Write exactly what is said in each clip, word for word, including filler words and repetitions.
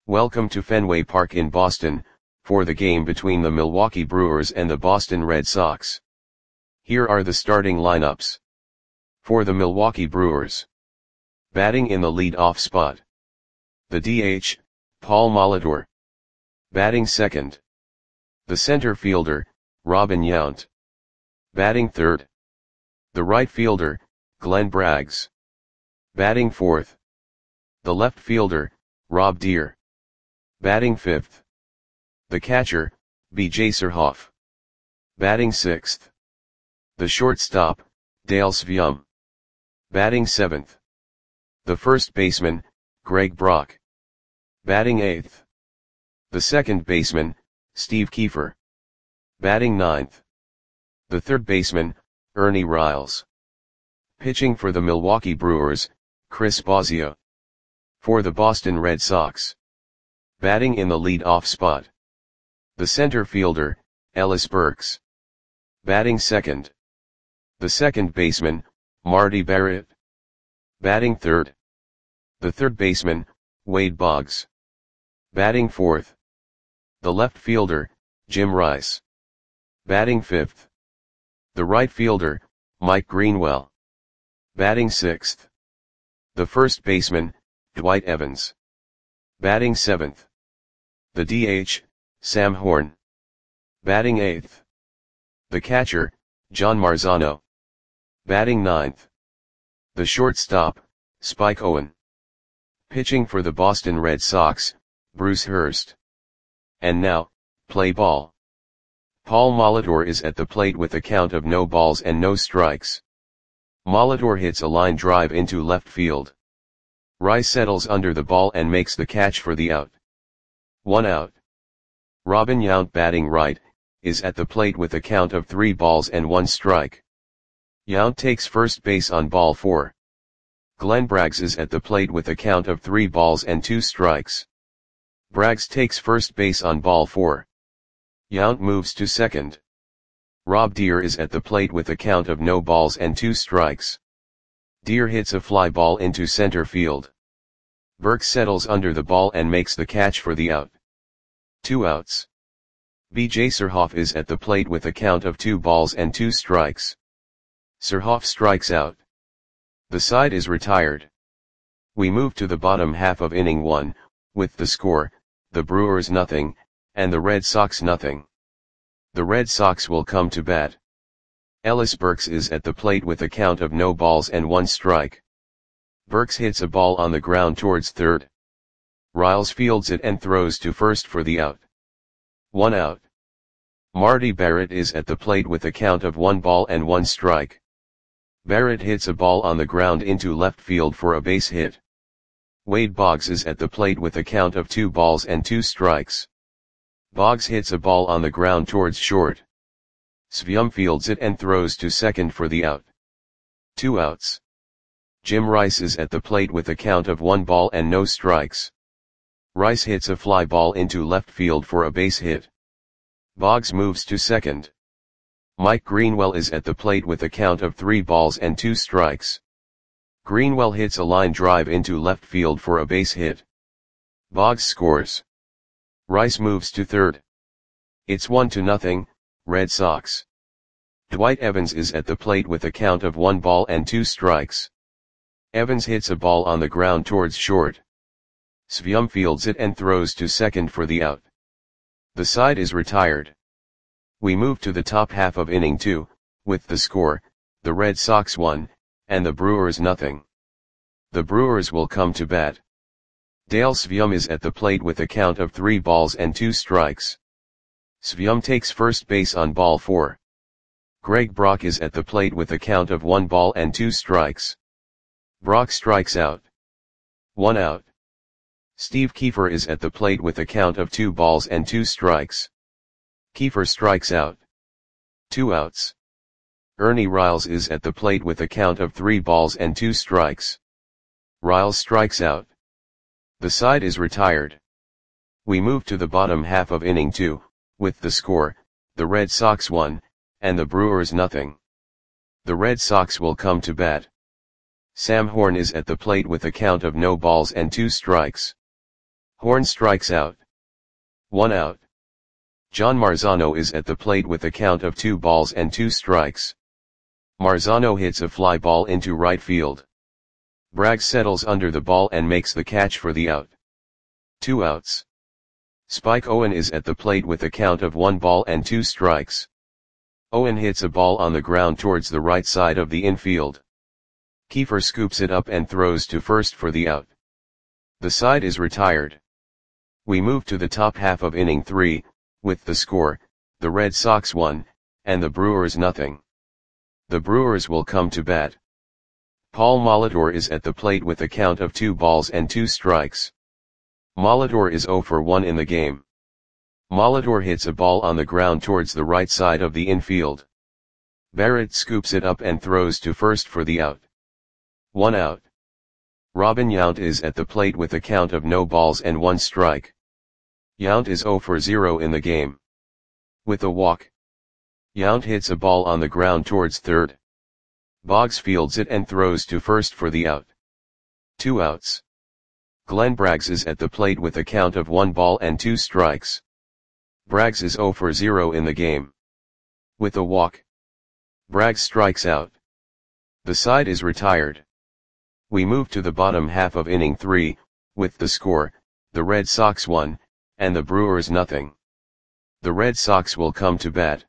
Welcome to Fenway Park in Boston, for the game between the Milwaukee Brewers and the Boston Red Sox. Here are the starting lineups. For the Milwaukee Brewers. Batting in the lead-off spot. The D H, Paul Molitor. Batting second. The center fielder, Robin Yount. Batting third. The right fielder, Glenn Braggs. Batting fourth. The left fielder, Rob Deer. Batting fifth. The catcher, B J Surhoff. Batting sixth. The shortstop, Dale Sveum. Batting seventh. The first baseman, Greg Brock. Batting eighth. The second baseman, Steve Kiefer. Batting ninth. The third baseman, Ernie Riles. Pitching for the Milwaukee Brewers, Chris Bosio. For the Boston Red Sox. Batting in the lead-off spot. The center fielder, Ellis Burks. Batting second. The second baseman, Marty Barrett. Batting third. The third baseman, Wade Boggs. Batting fourth. The left fielder, Jim Rice. Batting fifth. The right fielder, Mike Greenwell. Batting sixth. The first baseman, Dwight Evans. Batting seventh. The D H, Sam Horn. Batting eighth. The catcher, John Marzano. Batting ninth. The shortstop, Spike Owen. Pitching for the Boston Red Sox, Bruce Hurst. And now, play ball. Paul Molitor is at the plate with a count of no balls and no strikes. Molitor hits a line drive into left field. Rice settles under the ball and makes the catch for the out. One out. Robin Yount, batting right, is at the plate with a count of three balls and one strike. Yount takes first base on ball four. Glenn Braggs is at the plate with a count of three balls and two strikes. Braggs takes first base on ball four. Yount moves to second. Rob Deer is at the plate with a count of no balls and two strikes. Deer hits a fly ball into center field. Burks settles under the ball and makes the catch for the out. Two outs. B J Surhoff is at the plate with a count of two balls and two strikes. Surhoff strikes out. The side is retired. We move to the bottom half of inning one, with the score, the Brewers nothing, and the Red Sox nothing. The Red Sox will come to bat. Ellis Burks is at the plate with a count of no balls and one strike. Burks hits a ball on the ground towards third. Riles fields it and throws to first for the out. One out. Marty Barrett is at the plate with a count of one ball and one strike. Barrett hits a ball on the ground into left field for a base hit. Wade Boggs is at the plate with a count of two balls and two strikes. Boggs hits a ball on the ground towards short. Sveum fields it and throws to second for the out. Two outs. Jim Rice is at the plate with a count of one ball and no strikes. Rice hits a fly ball into left field for a base hit. Boggs moves to second. Mike Greenwell is at the plate with a count of three balls and two strikes. Greenwell hits a line drive into left field for a base hit. Boggs scores. Rice moves to third. It's one to nothing, Red Sox. Dwight Evans is at the plate with a count of one ball and two strikes. Evans hits a ball on the ground towards short. Sveum fields it and throws to second for the out. The side is retired. We move to the top half of inning two, with the score, the Red Sox one, and the Brewers nothing. The Brewers will come to bat. Dale Sveum is at the plate with a count of three balls and two strikes. Sveum takes first base on ball four. Greg Brock is at the plate with a count of one ball and two strikes. Brock strikes out. One out. Steve Kiefer is at the plate with a count of two balls and two strikes. Kiefer strikes out. Two outs. Ernie Riles is at the plate with a count of three balls and two strikes. Riles strikes out. The side is retired. We move to the bottom half of inning two, with the score, the Red Sox one, and the Brewers nothing. The Red Sox will come to bat. Sam Horn is at the plate with a count of no balls and two strikes. Horn strikes out. One out. John Marzano is at the plate with a count of two balls and two strikes. Marzano hits a fly ball into right field. Braggs settles under the ball and makes the catch for the out. Two outs. Spike Owen is at the plate with a count of one ball and two strikes. Owen hits a ball on the ground towards the right side of the infield. Kiefer scoops it up and throws to first for the out. The side is retired. We move to the top half of inning three, with the score, the Red Sox one, and the Brewers nothing. The Brewers will come to bat. Paul Molitor is at the plate with a count of two balls and two strikes. Molitor is oh for one in the game. Molitor hits a ball on the ground towards the right side of the infield. Barrett scoops it up and throws to first for the out. One out. Robin Yount is at the plate with a count of no balls and one strike. Yount is oh for zero in the game. With a walk. Yount hits a ball on the ground towards third. Boggs fields it and throws to first for the out. Two outs. Glenn Braggs is at the plate with a count of one ball and two strikes. Braggs is oh for zero in the game. With a walk. Braggs strikes out. The side is retired. We move to the bottom half of inning three, with the score, the Red Sox one, and the Brewers nothing. The Red Sox will come to bat.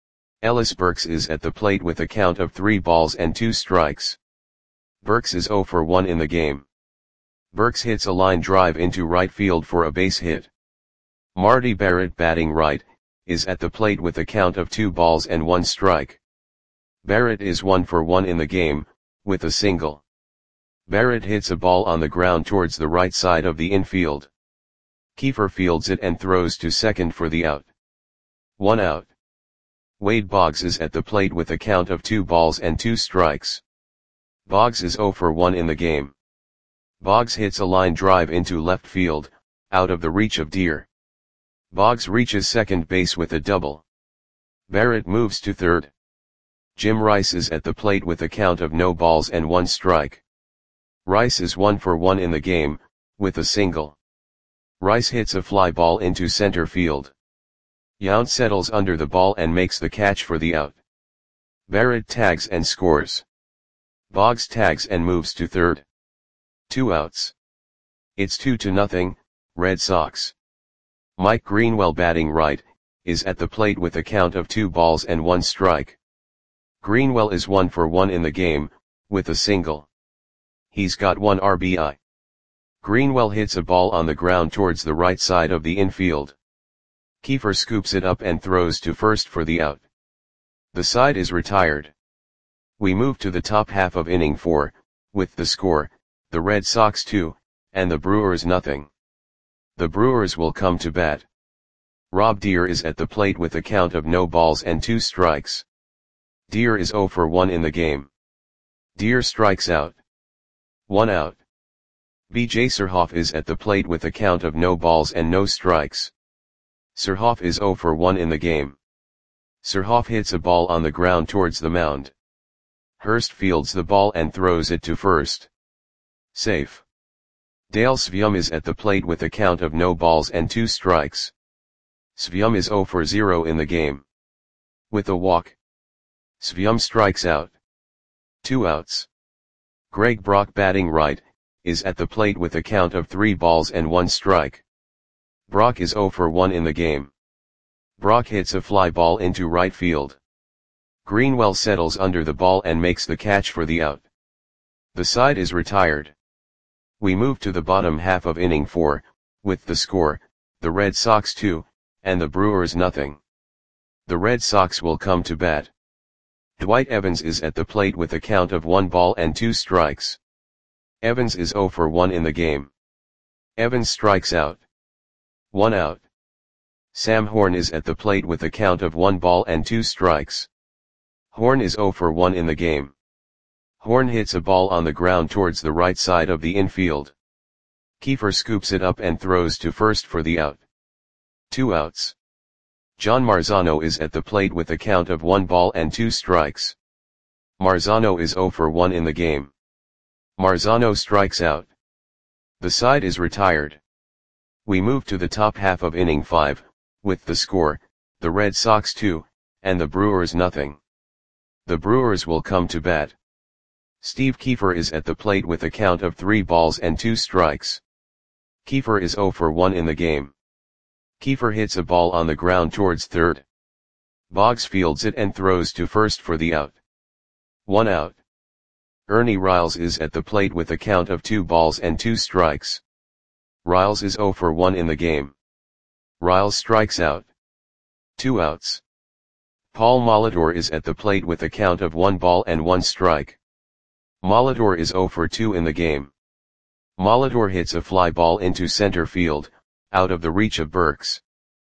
Ellis Burks is at the plate with a count of three balls and two strikes. Burks is oh for one in the game. Burks hits a line drive into right field for a base hit. Marty Barrett, batting right, is at the plate with a count of two balls and one strike. Barrett is one for one in the game, with a single. Barrett hits a ball on the ground towards the right side of the infield. Kiefer fields it and throws to second for the out. One out. Wade Boggs is at the plate with a count of two balls and two strikes. Boggs is oh for one in the game. Boggs hits a line drive into left field, out of the reach of Deer. Boggs reaches second base with a double. Barrett moves to third. Jim Rice is at the plate with a count of no balls and one strike. Rice is one for one in the game, with a single. Rice hits a fly ball into center field. Yount settles under the ball and makes the catch for the out. Barrett tags and scores. Boggs tags and moves to third. Two outs. It's two to nothing, Red Sox. Mike Greenwell, batting right, is at the plate with a count of two balls and one strike. Greenwell is one for one in the game, with a single. He's got one R B I. Greenwell hits a ball on the ground towards the right side of the infield. Kiefer scoops it up and throws to first for the out. The side is retired. We move to the top half of inning four, with the score, the Red Sox two, and the Brewers nothing. The Brewers will come to bat. Rob Deer is at the plate with a count of no balls and two strikes. Deer is oh for one in the game. Deer strikes out. One out. B J Surhoff is at the plate with a count of no balls and no strikes. Surhoff is oh for one in the game. Surhoff hits a ball on the ground towards the mound. Hurst fields the ball and throws it to first. Safe. Dale Svium is at the plate with a count of no balls and two strikes. Svium is oh for zero in the game. With a walk. Svium strikes out. Two outs. Greg Brock, batting right, is at the plate with a count of three balls and one strike. Brock is oh for one in the game. Brock hits a fly ball into right field. Greenwell settles under the ball and makes the catch for the out. The side is retired. We move to the bottom half of inning four, with the score, the Red Sox two, and the Brewers nothing. The Red Sox will come to bat. Dwight Evans is at the plate with a count of one ball and two strikes. Evans is oh for one in the game. Evans strikes out. One out. Sam Horn is at the plate with a count of one ball and two strikes. Horn is oh for one in the game. Horn hits a ball on the ground towards the right side of the infield. Kiefer scoops it up and throws to first for the out. Two outs. John Marzano is at the plate with a count of one ball and two strikes. Marzano is oh for one in the game. Marzano strikes out. The side is retired. We move to the top half of inning five, with the score, the Red Sox two, and the Brewers nothing. The Brewers will come to bat. Steve Kiefer is at the plate with a count of three balls and two strikes. Kiefer is oh for one in the game. Kiefer hits a ball on the ground towards third. Boggs fields it and throws to first for the out. One out. Ernie Riles is at the plate with a count of two balls and two strikes. Riles is oh for one in the game. Riles strikes out. Two outs. Paul Molitor is at the plate with a count of one ball and one strike. Molitor is oh for two in the game. Molitor hits a fly ball into center field, out of the reach of Burks.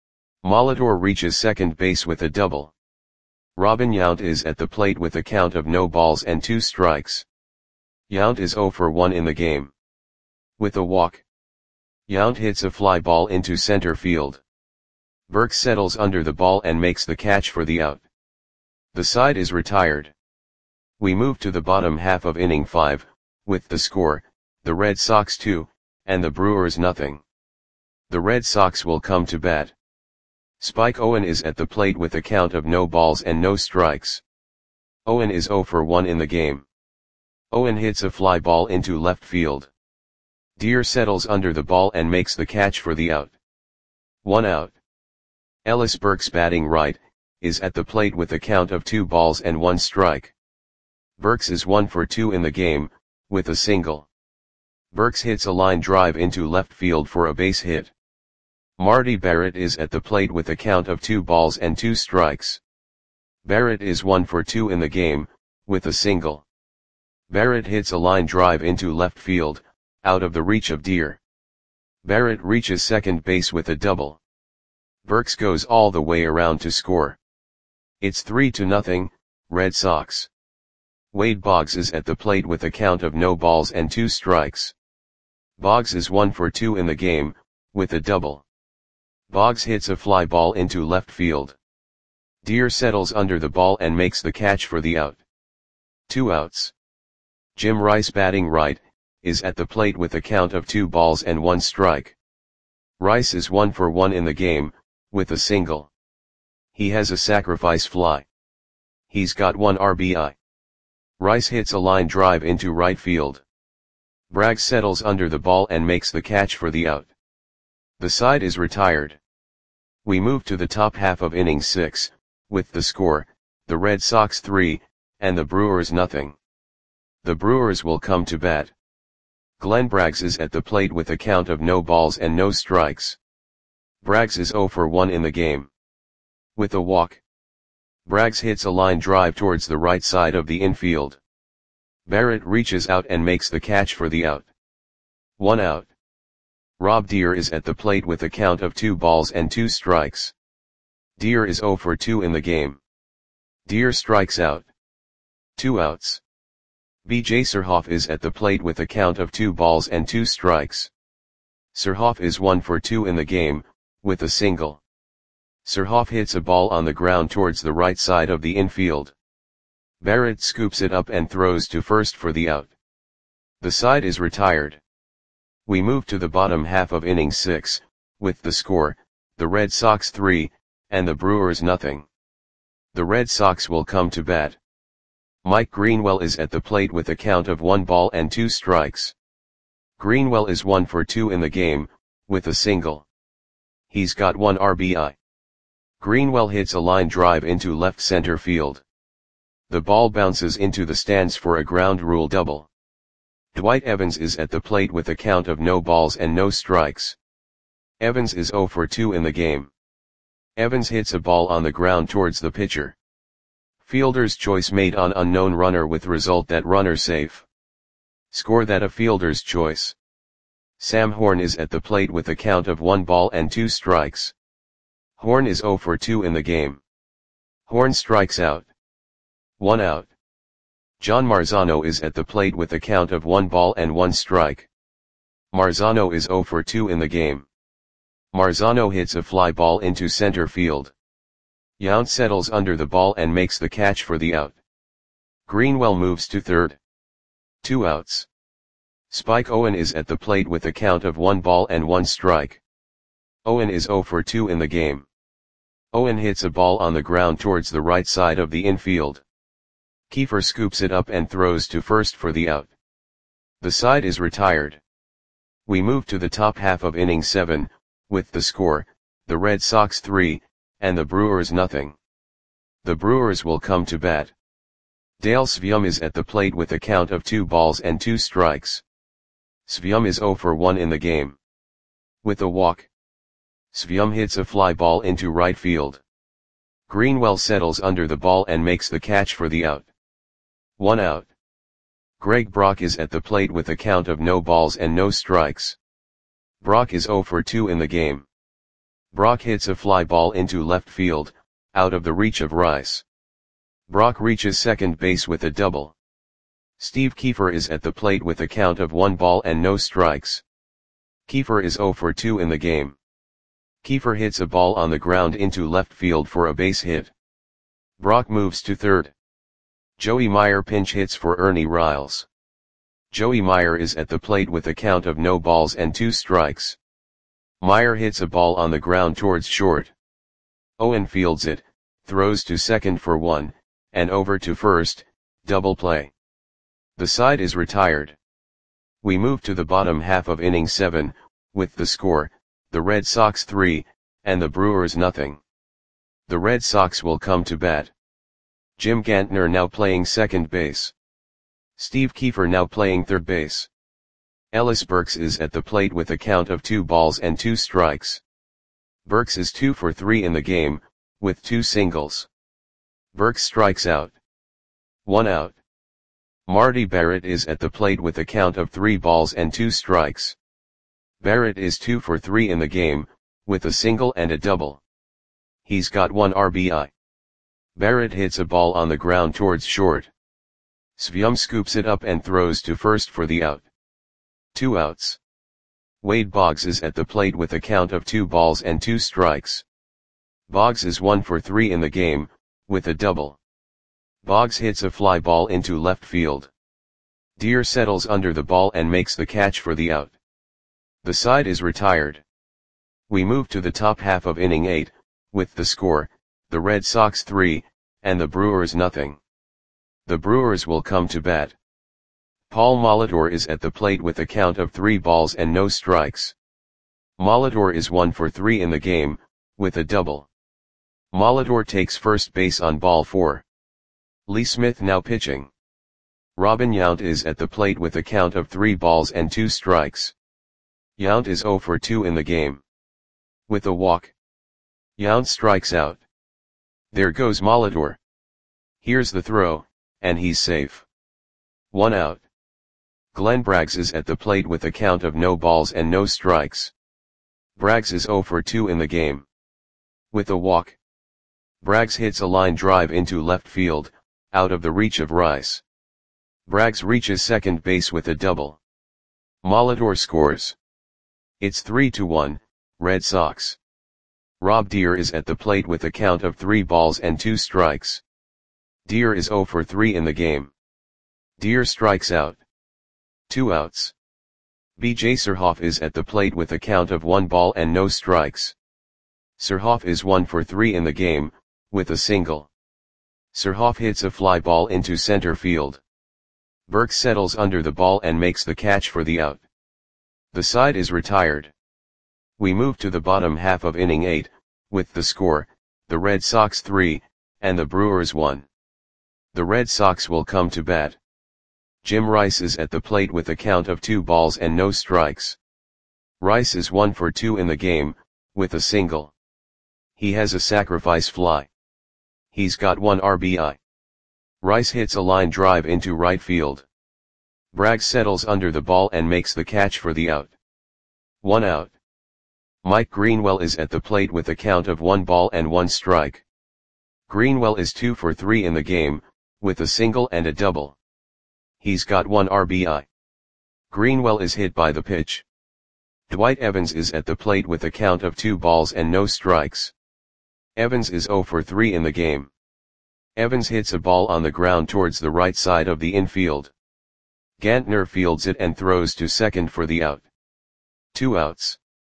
Molitor reaches second base with a double. Robin Yount is at the plate with a count of no balls and two strikes. Yount is oh for one in the game. With a walk. Yount hits a fly ball into center field. Burks settles under the ball and makes the catch for the out. The side is retired. We move to the bottom half of inning five, with the score, the Red Sox two, and the Brewers nothing. The Red Sox will come to bat. Spike Owen is at the plate with a count of no balls and no strikes. Owen is oh for one in the game. Owen hits a fly ball into left field. Deer settles under the ball and makes the catch for the out. One out. Ellis Burks, batting right, is at the plate with a count of two balls and one strike. Burks is one for two in the game, with a single. Burks hits a line drive into left field for a base hit. Marty Barrett is at the plate with a count of two balls and two strikes. Barrett is one for two in the game, with a single. Barrett hits a line drive into left field, out of the reach of Deer. Barrett reaches second base with a double. Burks goes all the way around to score. It's three to nothing, Red Sox. Wade Boggs is at the plate with a count of no balls and two strikes. Boggs is one for two in the game, with a double. Boggs hits a fly ball into left field. Deer settles under the ball and makes the catch for the out. Two outs. Jim Rice, batting right, is at the plate with a count of two balls and one strike. Rice is one for one in the game, with a single. He has a sacrifice fly. He's got one R B I. Rice hits a line drive into right field. Bragg settles under the ball and makes the catch for the out. The side is retired. We move to the top half of inning six, with the score, the Red Sox three, and the Brewers nothing. The Brewers will come to bat. Glenn Braggs is at the plate with a count of no balls and no strikes. Braggs is oh for one in the game. With a walk. Braggs hits a line drive towards the right side of the infield. Barrett reaches out and makes the catch for the out. One out. Rob Deer is at the plate with a count of two balls and two strikes. Deer is oh for two in the game. Deer strikes out. Two outs. B J Surhoff is at the plate with a count of two balls and two strikes. Surhoff is one for two in the game, with a single. Surhoff hits a ball on the ground towards the right side of the infield. Barrett scoops it up and throws to first for the out. The side is retired. We move to the bottom half of inning six, with the score, the Red Sox three, and the Brewers nothing. The Red Sox will come to bat. Mike Greenwell is at the plate with a count of one ball and two strikes. Greenwell is one for two in the game, with a single. He's got one R B I. Greenwell hits a line drive into left center field. The ball bounces into the stands for a ground rule double. Dwight Evans is at the plate with a count of no balls and no strikes. Evans is oh for two in the game. Evans hits a ball on the ground towards the pitcher. Fielder's choice made on unknown runner with result that runner safe. Score that a fielder's choice. Sam Horn is at the plate with a count of one ball and two strikes. Horn is oh for two in the game. Horn strikes out. One out. John Marzano is at the plate with a count of one ball and one strike. Marzano is oh for two in the game. Marzano hits a fly ball into center field. Yount settles under the ball and makes the catch for the out. Greenwell moves to third. Two outs. Spike Owen is at the plate with a count of one ball and one strike. Owen is zero for two in the game. Owen hits a ball on the ground towards the right side of the infield. Kiefer scoops it up and throws to first for the out. The side is retired. We move to the top half of inning seven, with the score, the Red Sox three, and the Brewers nothing. The Brewers will come to bat. Dale Sveum is at the plate with a count of two balls and two strikes. Sveum is zero for one in the game. With a walk, Sveum hits a fly ball into right field. Greenwell settles under the ball and makes the catch for the out. One out. Greg Brock is at the plate with a count of no balls and no strikes. Brock is zero for two in the game. Brock hits a fly ball into left field, out of the reach of Rice. Brock reaches second base with a double. Steve Kiefer is at the plate with a count of one ball and no strikes. Kiefer is zero for two in the game. Kiefer hits a ball on the ground into left field for a base hit. Brock moves to third. Joey Meyer pinch hits for Ernie Riles. Joey Meyer is at the plate with a count of no balls and two strikes. Meyer hits a ball on the ground towards short. Owen fields it, throws to second for one, and over to first, double play. The side is retired. We move to the bottom half of inning seven, with the score, the Red Sox three, and the Brewers nothing. The Red Sox will come to bat. Jim Gantner now playing second base. Steve Kiefer now playing third base. Ellis Burks is at the plate with a count of two balls and two strikes. Burks is two for three in the game, with two singles. Burks strikes out. One out. Marty Barrett is at the plate with a count of three balls and two strikes. Barrett is two for three in the game, with a single and a double. He's got one R B I. Barrett hits a ball on the ground towards short. Sveum scoops it up and throws to first for the out. Two outs. Wade Boggs is at the plate with a count of two balls and two strikes. Boggs is one for three in the game, with a double. Boggs hits a fly ball into left field. Deere settles under the ball and makes the catch for the out. The side is retired. We move to the top half of inning eight, with the score, the Red Sox three, and the Brewers nothing. The Brewers will come to bat. Paul Molitor is at the plate with a count of three balls and no strikes. Molitor is one for three in the game, with a double. Molitor takes first base on ball four. Lee Smith now pitching. Robin Yount is at the plate with a count of three balls and two strikes. Yount is zero for two in the game. With a walk, Yount strikes out. There goes Molitor. Here's the throw, and he's safe. One out. Glenn Braggs is at the plate with a count of no balls and no strikes. Braggs is zero for two in the game. With a walk, Braggs hits a line drive into left field, out of the reach of Rice. Braggs reaches second base with a double. Molitor scores. It's three to one, Red Sox. Rob Deere is at the plate with a count of three balls and two strikes. Deere is zero for three in the game. Deere strikes out. Two outs. B J Surhoff is at the plate with a count of one ball and no strikes. Surhoff is one for three in the game, with a single. Surhoff hits a fly ball into center field. Burke settles under the ball and makes the catch for the out. The side is retired. We move to the bottom half of inning eight, with the score, the Red Sox three, and the Brewers one. The Red Sox will come to bat. Jim Rice is at the plate with a count of two balls and no strikes. Rice is one for two in the game, with a single. He has a sacrifice fly. He's got one R B I. Rice hits a line drive into right field. Braggs settles under the ball and makes the catch for the out. One out. Mike Greenwell is at the plate with a count of one ball and one strike. Greenwell is two for three in the game, with a single and a double. He's got one R B I. Greenwell is hit by the pitch. Dwight Evans is at the plate with a count of two balls and no strikes. Evans is zero for three in the game. Evans hits a ball on the ground towards the right side of the infield. Gantner fields it and throws to second for the out. Two outs.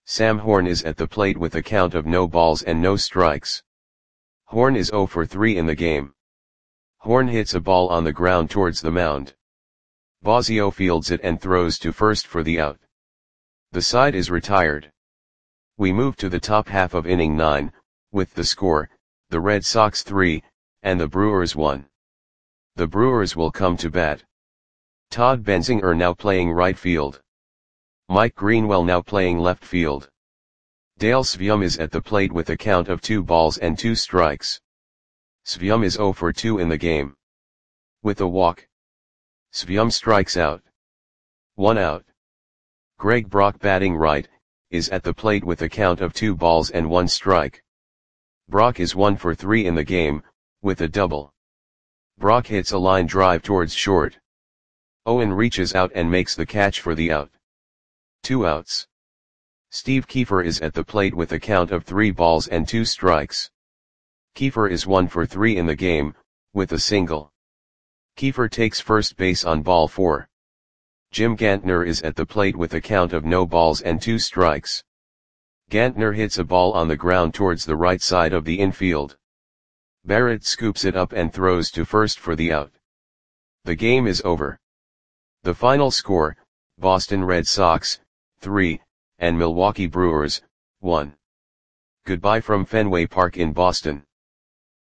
Sam Horn is at the plate with a count of no balls and no strikes. Horn is zero for three in the game. Horn hits a ball on the ground towards the mound. Bosio fields it and throws to first for the out. The side is retired. We move to the top half of inning nine, with the score, the Red Sox three, and the Brewers one. The Brewers will come to bat. Todd Benzinger now playing right field. Mike Greenwell now playing left field. Dale Svjum is at the plate with a count of two balls and two strikes. Svjum is zero for two in the game. With a walk, Svjum strikes out. One out. Greg Brock batting right, is at the plate with a count of two balls and one strike. Brock is one for three in the game, with a double. Brock hits a line drive towards short. Owen reaches out and makes the catch for the out. Two outs. Steve Kiefer is at the plate with a count of three balls and two strikes. Kiefer is one for three in the game, with a single. Kiefer takes first base on ball four. Jim Gantner is at the plate with a count of no balls and two strikes. Gantner hits a ball on the ground towards the right side of the infield. Barrett scoops it up and throws to first for the out. The game is over. The final score, Boston Red Sox, three, and Milwaukee Brewers, one. Goodbye from Fenway Park in Boston.